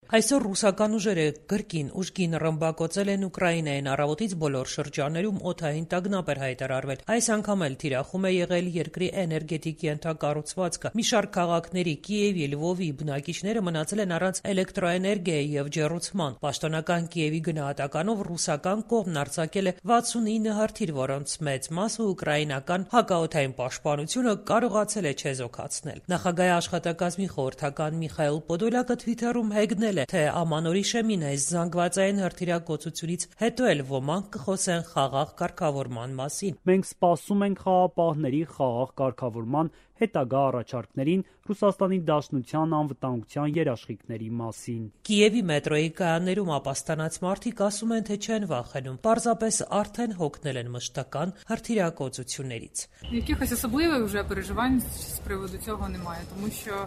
Այսօր ռուսական ուժերը կրկին ուժգին ռմբակոծել են Ուկրաինային, առավոտից բոլոր շրջաններում օդային տագնապ էր հայտարարվել։ Այս անգամ էլ թիրախում է եղել երկրի էներգետիկ ենթակառուցվածքը։ Մի շարք քաղաքների՝ Կիևի, Լվովի բնակիչները մնացել են առանց էլեկտրոէներգիայի եւ ջեռուցման։ Պաշտոնական Կիևի գնահատականով ռուսական կողմն արձակել է 69 հրթիռ, որոնց մեծ մասը ուկրաինական հակաօդային պաշտպանությունը կարողացել է չեզոքացնել։ Նախագահի աշխատակազմի խորհրդական Միխայիլ Պոդոլյակը Թվիթերում հեգնել է, թե ամանորի շեմին այս զանգվածային հրթիռակոծությունից հետո էլ ոմանք կխոսեն խաղաղ կարգավորման մասին։ Մենք սպասում ենք խաղաղապահների խաղաղ կարգավորման հետագա առաջարկներին Ռուսաստանի Դաշնության անվտանգության երաշխիքների մասին։ Կիևի մետրոյի կայաններում ապաստանած մարդիկ ասում են, թե չեն վախենում, պարզապես արդեն հոգնել են մշտական հրթիռակոծություններից։ Якихось особливих вже переживань з приводу цього немає, тому що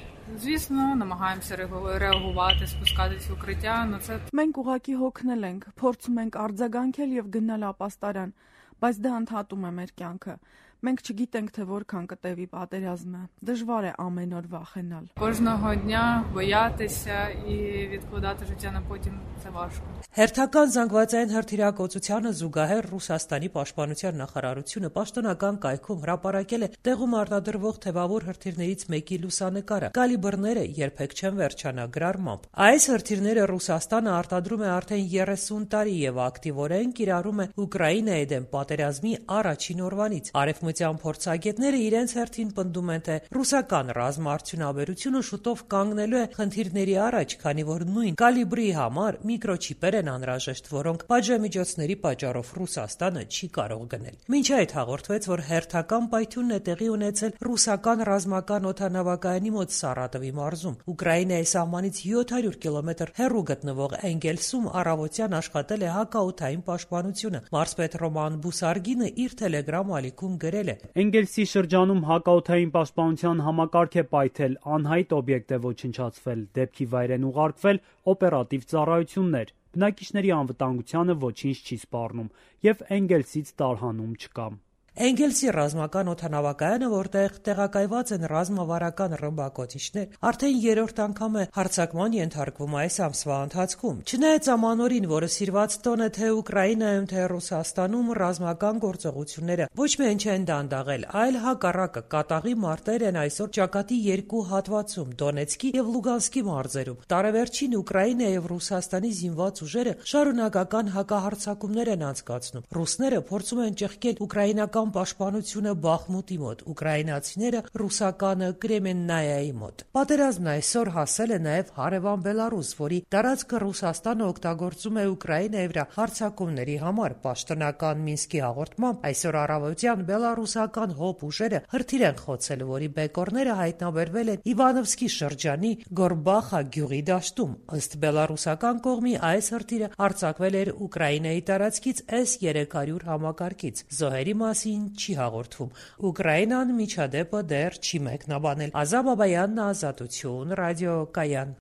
звісно, намагаємося реагувати, спускатись в укриття, це Մենք ուղղակի հոգնել ենք, փորձում ենք արձագանքել եւ գնալ ապաստարան, բայց դա ընդհատում է մեր կյանքը։ Մենք չգիտենք, թե որքան կտևի պատերազմը։ Դժվար է ամեն օր վախենալ։ Кожного дня боятися і відкладати життя на потім це важко. Հերթական զանգվածային հրթիռակոծությանը զուգահեռ Ռուսաստանի պաշտպանության նախարարությունը պաշտոնական կայքում հրապարակել է տեղում արտադրվող թևավոր հրթիռներից մեկի լուսանկարը։ Կալիբրները երբեք չեն վերջանա գրառմամբ։ Այս հրթիռները Ռուսաստանը արտադրում է արդեն 30 տարի եւ ակտիվորեն կիրառում է Ուկրաինայի դեմ պատերազմի առաջին օրվանից։ Արևմտյան փորձագետները իրենց հերթին պնդում են, թե ռուսական ռազմաարդյունաբերությունը շուտով կանգնելու է խնդիրների առաջ, քանի որ նույն կալիբրի համար միկրոչիպեր են անհրաժեշտ, որոնք պատժամիջոցների պատճառով Ռուսաստանը չի կարող գնել։ Մինչ այդ հաղորդվեց, որ հերթական պայթյունն է տեղի ունեցել ռուսական ռազմական օդանավակայանի մոտ Սարատովի մարզում։ Ուկրաինայի սահմանից 700 կիլոմետր հեռու գտնվող Էնգելսում առավոտյան աշխատել է հակաօդային պաշտպանությունը։ Մարզպետ Ռոման Բուսարգինը իր Telegram ալիքում գրել է. Էնգելսի շրջանում հակաօդային պաշտպանության համակարգ է պայթել, անհայտ օբյեկտ է ոչնչացվել, դեպքի վայր են ուղարկվել օպերատիվ ծառայություններ։ Բնակիչների անվտանգությանը ոչինչ չի սպառնում եւ Էնգելսից տարհանում չկա։ Էնգելսի ռազմական օդանավակայանը, որտեղ տեղակայված են ռազմավարական ռմբակոծիչներ, արդեն երրորդ անգամ է հարձակման ենթարկվում այս ամսվա ընթացքում։ Չնայած ամանորին, որը սիրված տոն է թե Ուկրաինայում, թե Ռուսաստանում, ռազմական գործողությունները ոչ միայն չեն դանդաղել, այլ հակառակը կատաղի մարտեր են այսօր ճակատի երկու հատվածում՝ Դոնեցկի եւ Լուգանսկի մարզերում։ Տարեվերջին Ուկրաինայի եւ Ռուսաստանի զինված ուժերը շարունակական հակահարձակումներ են անցկացնում։ Ռուսները փորձում են ճեղքել ուկրաինական պաշտպանությունը Բախմուտի մոտ, ուկրաինացիները ռուսականը Կրեմեննայայի մոտ։ Պատերազմն այսօր հասել է նաև հարևան Բելարուս, որի տարածքը Ռուսաստանը օգտագործում է Ուկրաինայի վրա հարձակումների համար։ Պաշտոնական Մինսկի հաղորդմամբ այսօր առավոտյան բելարուսական հոբ ուժերը հրթիռ են խոցել, որի բեկորները հայտնաբերվել են Իվանովսկի շրջանի Գորբախա գյուղի դաշտում։ Ըստ բելարուսական կողմի այս հրթիռը արձակվել էր Ուկրաինայի տարածքից S-300 համակարգից։ Զոհերի մասին չի հաղորդվում։ Ուկրաինան միջադեպը դեռ չի մեկնաբանել։ Ազա Բաբայանն, Ազատություն, ռադիոկայան։